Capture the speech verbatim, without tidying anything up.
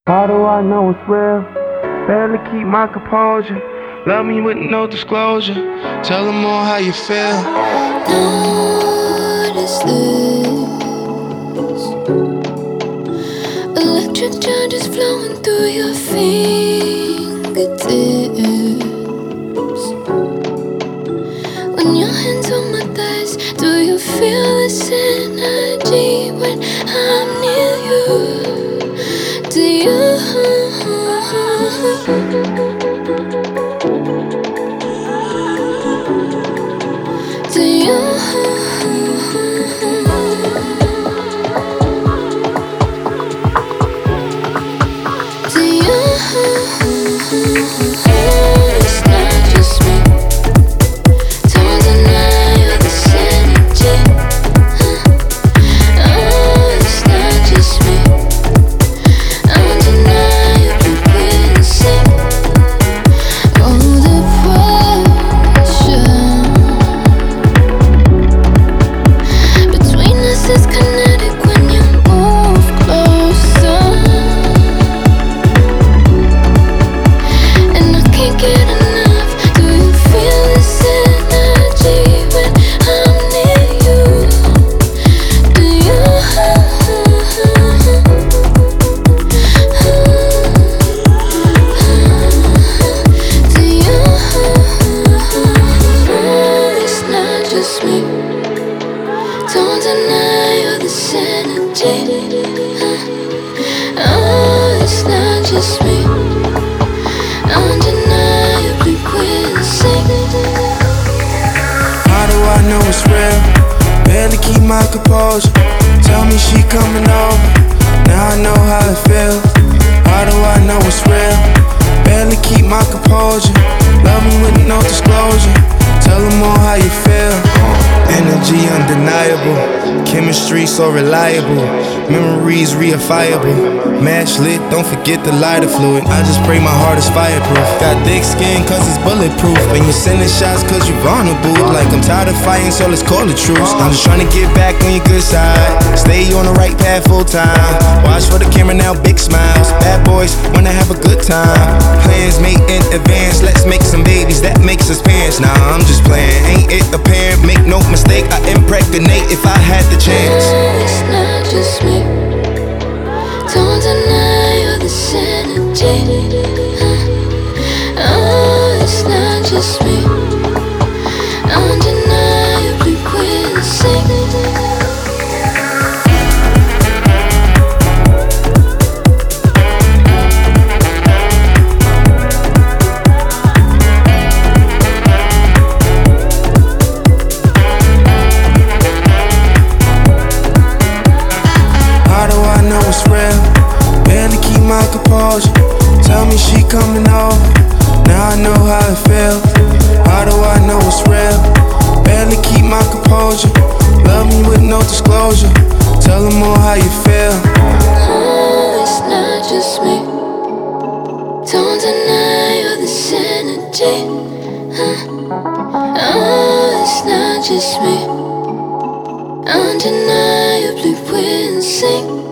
How do I know it's real? Barely keep my composure. Love me with no disclosure. Tell them all how you feel. Notice this electric charges flowing through your fingertips. When your hands on my thighs, do you feel this energy when I'm near you? Do you? Do you? Do you? It's not just me. Don't deny you're this energy. Oh, it's not just me. Undeniably witnessing all the pressure between us is kinetic when you move closer, and I can't get enough. Do you feel this energy when I'm near you? Do you? Do you? It's not just me. Don't deny you're this energy. Oh, it's not just me. Undeniably witnessing. How do I know it's real? Barely keep my composure. Tell me she coming over. Now I know how it feels. How do I know it's real? Barely keep my composure. Love me with no disclosure. Tell them all how you feel. Energy undeniable. Chemistry so reliable. Memories reifiable. Match lit, don't forget the lighter fluid. I just pray my heart is fireproof. Got thick skin cause it's bulletproof. And you sending shots cause you vulnerable. Like I'm tired of fighting, so let's call it truce. I'm just trying to get back on your good side. Stay on the right path full time. Watch for the camera now, big smiles. Bad boys wanna have a good time. Plans made in advance, let's make some babies. That makes us parents. Nah, I'm just playing. Ain't it apparent? Make no mistake, I impregnate if I had the chance. It's not just me. Don't deny you're this energy. Oh, it's not just me. Undeniably witnessing. How do I know it's real? Barely keep my composure. Tell me she coming over. Now I know how it feels. How do I know it's real? Barely keep my composure. Love me with no disclosure. Tell them all how you feel. Oh, it's not just me. Don't deny you're this energy. Oh, it's not just me. Undeniably witnessing.